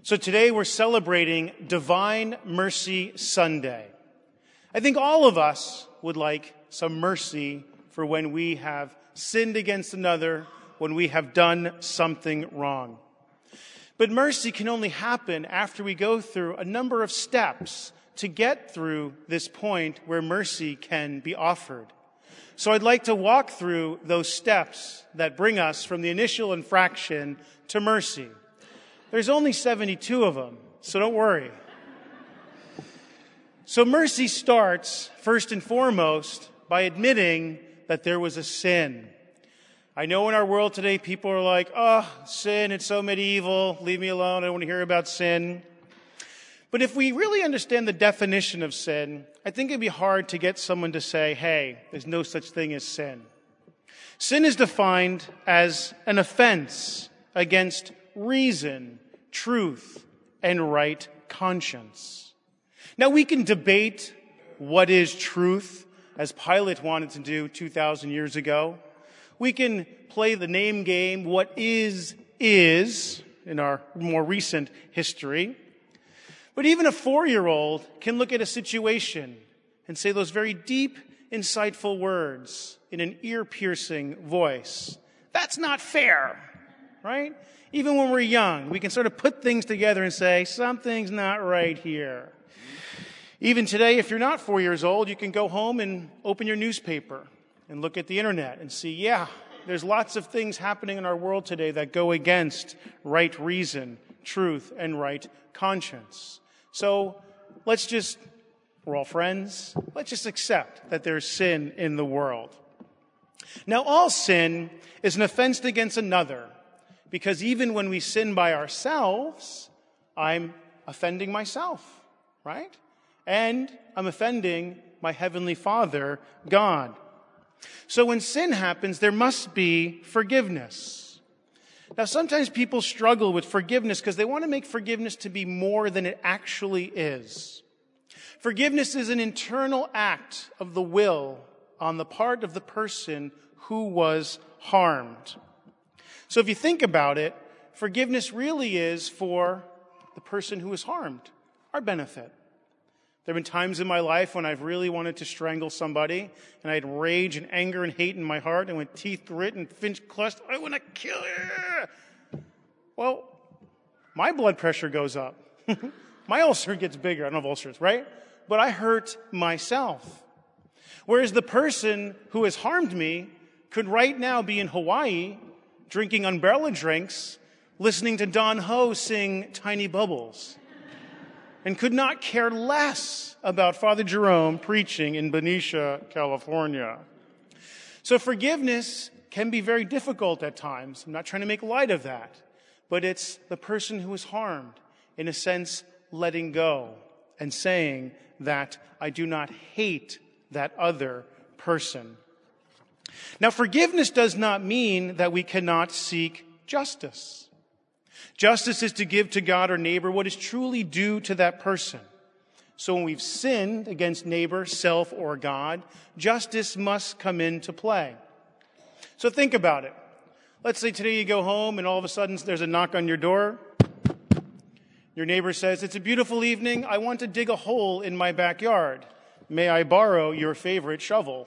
So today we're celebrating Divine Mercy Sunday. I think all of us would like some mercy for when we have sinned against another, when we have done something wrong. But mercy can only happen after we go through a number of steps to get through this point where mercy can be offered. So I'd like to walk through those steps that bring us from the initial infraction to mercy. There's only 72 of them, so don't worry. So mercy starts, first and foremost, by admitting that there was a sin. I know in our world today, people are like, oh, sin, it's so medieval, leave me alone, I don't want to hear about sin. But if we really understand the definition of sin, I think it'd be hard to get someone to say, hey, there's no such thing as sin. Sin is defined as an offense against reason, truth, and right conscience. Now, we can debate what is truth, as Pilate wanted to do 2,000 years ago. We can play the name game, what is, in our more recent history. But even a 4-year-old can look at a situation and say those very deep, insightful words in an ear-piercing voice. That's not fair, right? Even when we're young, we can sort of put things together and say, something's not right here. Even today, if you're not 4 years old, you can go home and open your newspaper and look at the internet and see, yeah, there's lots of things happening in our world today that go against right reason, truth, and right conscience. So we're all friends, let's just accept that there's sin in the world. Now, all sin is an offense against another, because even when we sin by ourselves, I'm offending myself, right? And I'm offending my Heavenly Father, God. So when sin happens, there must be forgiveness. Now, sometimes people struggle with forgiveness because they want to make forgiveness to be more than it actually is. Forgiveness is an internal act of the will on the part of the person who was harmed. So if you think about it, forgiveness really is for the person who was harmed, our benefit. There have been times in my life when I've really wanted to strangle somebody, and I had rage and anger and hate in my heart, and with teeth grit and finch clutched, I want to kill you. Well, my blood pressure goes up. My ulcer gets bigger. I don't have ulcers, right? But I hurt myself. Whereas the person who has harmed me could right now be in Hawaii, drinking umbrella drinks, listening to Don Ho sing Tiny Bubbles, and could not care less about Father Jerome preaching in Benicia, California. So forgiveness can be very difficult at times. I'm not trying to make light of that, but it's the person who is harmed, in a sense, letting go and saying that I do not hate that other person. Now, forgiveness does not mean that we cannot seek justice. Justice is to give to God or neighbor what is truly due to that person. So when we've sinned against neighbor, self, or God, justice must come into play. So think about it. Let's say today you go home and all of a sudden there's a knock on your door. Your neighbor says, it's a beautiful evening. I want to dig a hole in my backyard. May I borrow your favorite shovel?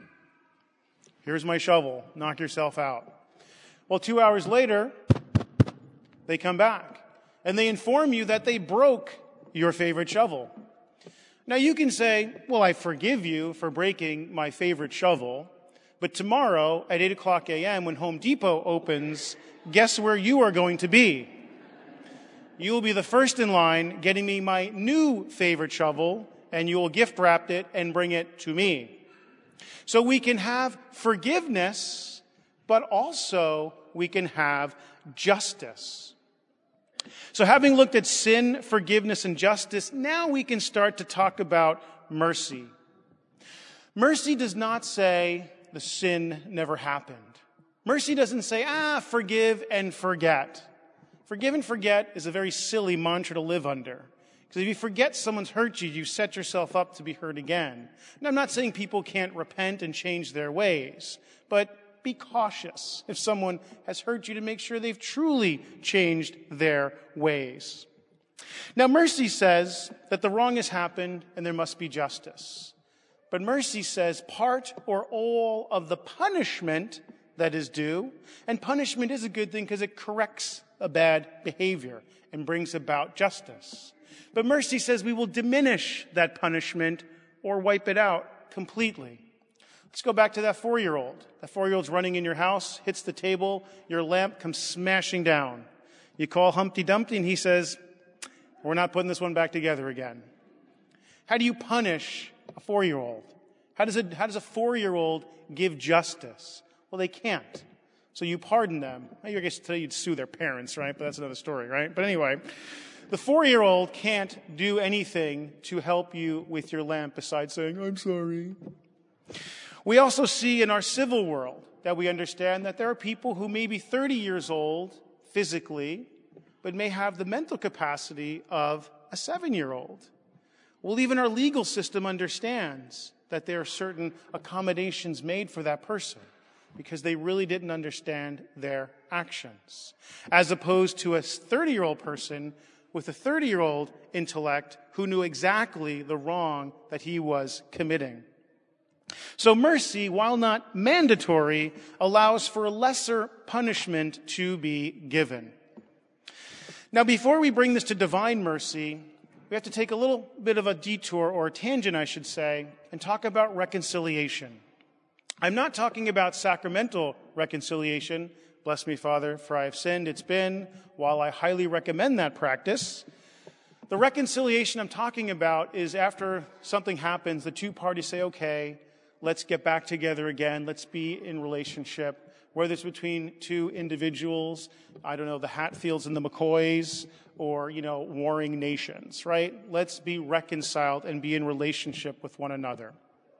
Here's my shovel. Knock yourself out. Well, 2 hours later, they come back and they inform you that they broke your favorite shovel. Now you can say, well, I forgive you for breaking my favorite shovel, but tomorrow at 8 o'clock a.m. when Home Depot opens, guess where you are going to be? You will be the first in line getting me my new favorite shovel, and you will gift wrap it and bring it to me. So we can have forgiveness, but also we can have justice. So having looked at sin, forgiveness, and justice, now we can start to talk about mercy. Mercy does not say the sin never happened. Mercy doesn't say, forgive and forget. Forgive and forget is a very silly mantra to live under. Because if you forget someone's hurt you, you set yourself up to be hurt again. And I'm not saying people can't repent and change their ways, but be cautious if someone has hurt you to make sure they've truly changed their ways. Now, mercy says that the wrong has happened and there must be justice. But mercy says part or all of the punishment that is due, and punishment is a good thing because it corrects a bad behavior and brings about justice. But mercy says we will diminish that punishment or wipe it out completely. Let's go back to that 4-year-old. That 4-year-old's running in your house, hits the table, your lamp comes smashing down. You call Humpty Dumpty and he says, "We're not putting this one back together again." How do you punish a 4-year-old? How does a 4-year-old give justice? Well, they can't. So you pardon them. I guess today you'd sue their parents, right? But that's another story, right? But anyway, the 4-year-old can't do anything to help you with your lamp besides saying, "I'm sorry." We also see in our civil world that we understand that there are people who may be 30 years old physically, but may have the mental capacity of a 7-year-old. Well, even our legal system understands that there are certain accommodations made for that person because they really didn't understand their actions, as opposed to a 30-year-old person with a 30-year-old intellect who knew exactly the wrong that he was committing. So mercy, while not mandatory, allows for a lesser punishment to be given. Now, before we bring this to divine mercy, we have to take a little bit of a detour, or a tangent, I should say, and talk about reconciliation. I'm not talking about sacramental reconciliation. Bless me, Father, for I have sinned. It's been, while I highly recommend that practice, the reconciliation I'm talking about is after something happens, the two parties say, "Okay, let's get back together again. Let's be in relationship," whether it's between two individuals, I don't know, the Hatfields and the McCoys, or, warring nations, right? Let's be reconciled and be in relationship with one another.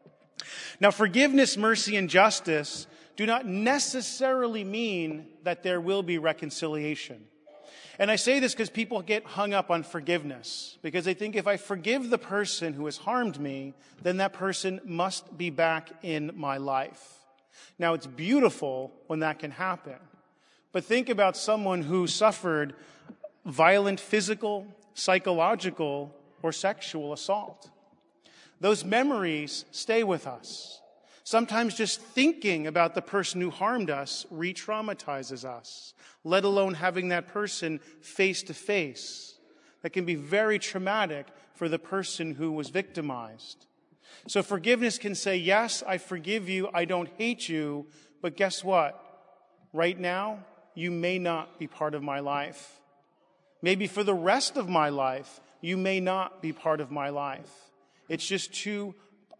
Now, forgiveness, mercy, and justice do not necessarily mean that there will be reconciliation. And I say this because people get hung up on forgiveness, because they think if I forgive the person who has harmed me, then that person must be back in my life. Now, it's beautiful when that can happen. But think about someone who suffered violent physical, psychological, or sexual assault. Those memories stay with us. Sometimes just thinking about the person who harmed us re-traumatizes us, let alone having that person face to face. That can be very traumatic for the person who was victimized. So forgiveness can say, "Yes, I forgive you, I don't hate you, but guess what? Right now, you may not be part of my life. Maybe for the rest of my life, you may not be part of my life. It's just too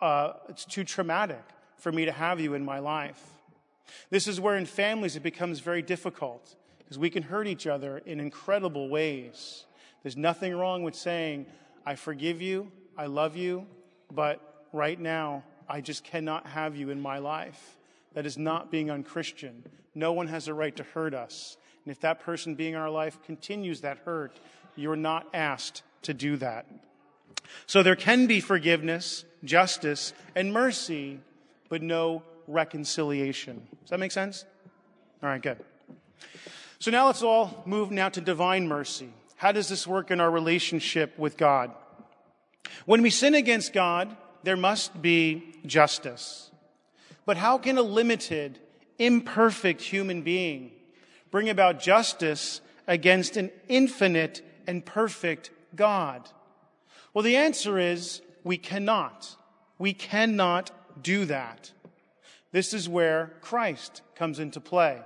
traumatic for me to have you in my life." This is where in families it becomes very difficult, because we can hurt each other in incredible ways. There's nothing wrong with saying, "I forgive you, I love you, but right now I just cannot have you in my life." That is not being unchristian. No one has a right to hurt us. And if that person being in our life continues that hurt, you're not asked to do that. So there can be forgiveness, justice, and mercy, but no reconciliation. Does that make sense? All right, good. So now let's all move now to divine mercy. How does this work in our relationship with God? When we sin against God, there must be justice. But how can a limited, imperfect human being bring about justice against an infinite and perfect God? Well, the answer is we cannot. We cannot do that. This is where Christ comes into play.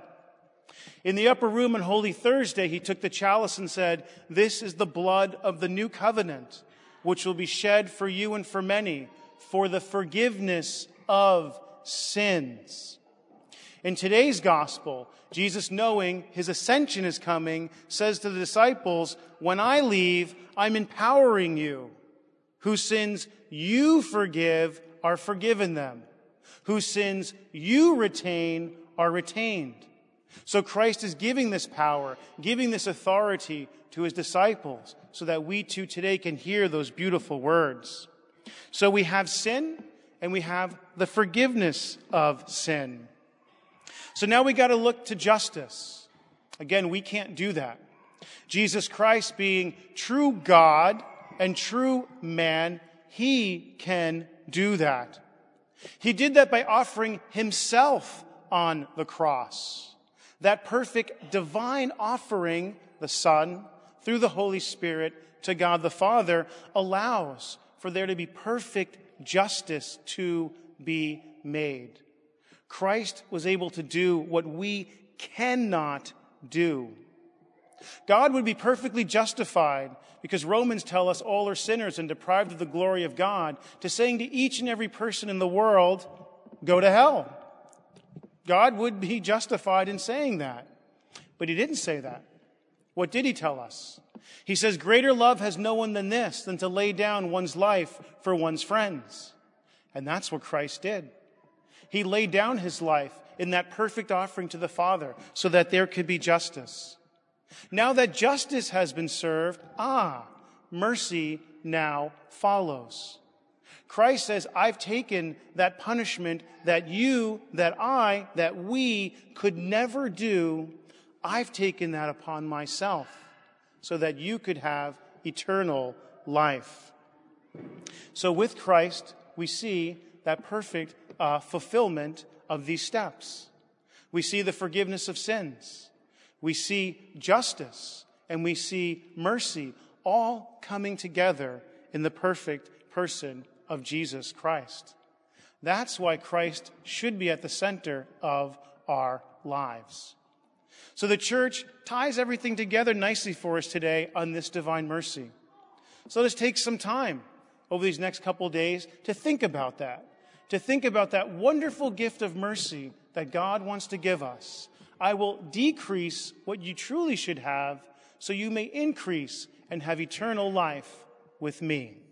In the upper room on Holy Thursday, he took the chalice and said, "This is the blood of the new covenant, which will be shed for you and for many, for the forgiveness of sins." In today's gospel, Jesus, knowing his ascension is coming, says to the disciples, "When I leave, I'm empowering you. Whose sins you forgive are forgiven them. Whose sins you retain are retained." So Christ is giving this power, giving this authority to his disciples, so that we too today can hear those beautiful words. So we have sin, and we have the forgiveness of sin. So now we got to look to justice. Again, we can't do that. Jesus Christ being true God and true man, he can do that. He did that by offering himself on the cross. That perfect divine offering, the Son, through the Holy Spirit to God the Father, allows for there to be perfect justice to be made. Christ was able to do what we cannot do. God would be perfectly justified because Romans tell us all are sinners and deprived of the glory of God, to saying to each and every person in the world, go to hell. God would be justified in saying that. But he didn't say that. What did he tell us? He says, greater love has no one than this, than to lay down one's life for one's friends. And that's what Christ did. He laid down his life in that perfect offering to the Father so that there could be justice. Now that justice has been served, mercy now follows. Christ says, I've taken that punishment that you, that I, that we could never do. I've taken that upon myself so that you could have eternal life. So with Christ, we see that perfect fulfillment of these steps. We see the forgiveness of sins. We see justice, and we see mercy, all coming together in the perfect person of Jesus Christ. That's why Christ should be at the center of our lives. So the church ties everything together nicely for us today on this divine mercy. So let's take some time over these next couple of days to think about that wonderful gift of mercy that God wants to give us. I will decrease what you truly should have so you may increase and have eternal life with me.